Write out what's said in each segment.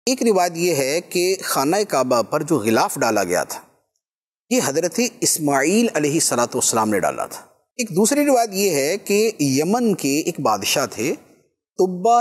ایک روایت یہ ہے کہ خانہ کعبہ پر جو غلاف ڈالا گیا تھا یہ حضرت اسماعیل علیہ السلام نے ڈالا تھا۔ ایک دوسری روایت یہ ہے کہ یمن کے ایک بادشاہ تھے تبہ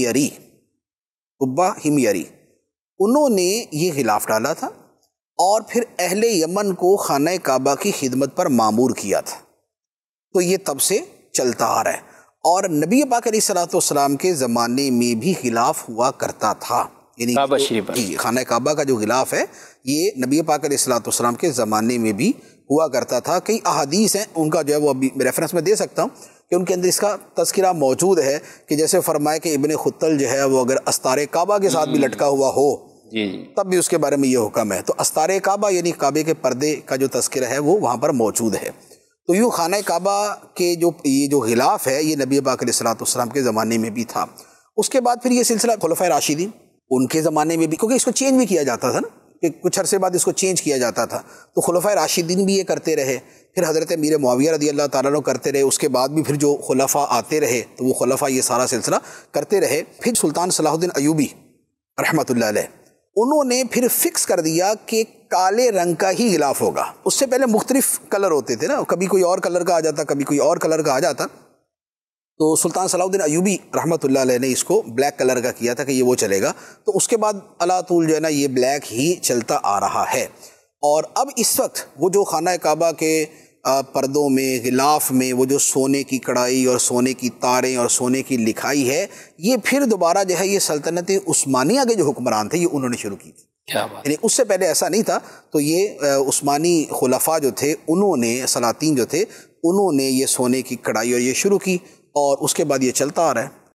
ہمیری، انہوں نے یہ غلاف ڈالا تھا اور پھر اہل یمن کو خانہ کعبہ کی خدمت پر مامور کیا تھا۔ تو یہ تب سے چلتا آ رہا ہے، اور نبی پاک علیہ السلام کے زمانے میں بھی غلاف ہوا کرتا تھا، یعنی خانہ کعبہ کا جو غلاف ہے یہ نبی پاک علیہ السلام کے زمانے میں بھی ہوا کرتا تھا۔ کئی احادیث ہیں، ان کا جو ہے وہ ابھی ریفرنس میں دے سکتا ہوں کہ ان کے اندر اس کا تذکرہ موجود ہے کہ جیسے فرمایا کہ ابن خطل جو ہے وہ اگر استار کعبہ کے ساتھ بھی لٹکا ہوا ہو تب بھی اس کے بارے میں یہ حکم ہے۔ تو استار کعبہ یعنی کعبے کے پردے کا جو تذکرہ ہے وہ وہاں پر موجود ہے۔ تو یوں خانہ کعبہ کے یہ جو غلاف ہے یہ نبی پاک علیہ السلام کے زمانے میں بھی تھا۔ اس کے بعد پھر یہ سلسلہ خلفائے راشدین ان کے زمانے میں بھی، کیونکہ اس کو چینج بھی کیا جاتا تھا نا، کہ کچھ عرصے بعد اس کو چینج کیا جاتا تھا، تو خلفائے راشدین بھی یہ کرتے رہے، پھر حضرت امیر معاویہ رضی اللہ تعالیٰ عنہ کرتے رہے، اس کے بعد بھی پھر جو خلفاء آتے رہے تو وہ خلفاء یہ سارا سلسلہ کرتے رہے۔ پھر سلطان صلاح الدین ایوبی رحمۃ اللہ علیہ انہوں نے پھر فکس کر دیا کہ کالے رنگ کا ہی غلاف ہوگا۔ اس سے پہلے مختلف کلر ہوتے تھے نا، کبھی کوئی اور کلر کا آ جاتا، کبھی کوئی اور کلر کا آ جاتا، تو سلطان صلاح الدین ایوبی رحمۃ اللہ علیہ نے اس کو بلیک کلر کا کیا تھا کہ یہ وہ چلے گا، تو اس کے بعد اللہ طول جو ہے نا یہ بلیک ہی چلتا آ رہا ہے۔ اور اب اس وقت وہ جو خانہ کعبہ کے پردوں میں غلاف میں وہ جو سونے کی کڑائی اور سونے کی تاریں اور سونے کی لکھائی ہے، یہ پھر دوبارہ جو ہے یہ سلطنت عثمانیہ کے جو حکمران تھے یہ انہوں نے شروع کی تھی، یعنی اس سے پہلے ایسا نہیں تھا۔ تو یہ عثمانی خلفاء جو تھے انہوں نے، سلاطین جو تھے انہوں نے یہ سونے کی کڑائی اور یہ شروع کی، اور اس کے بعد یہ چلتا آ رہا ہے۔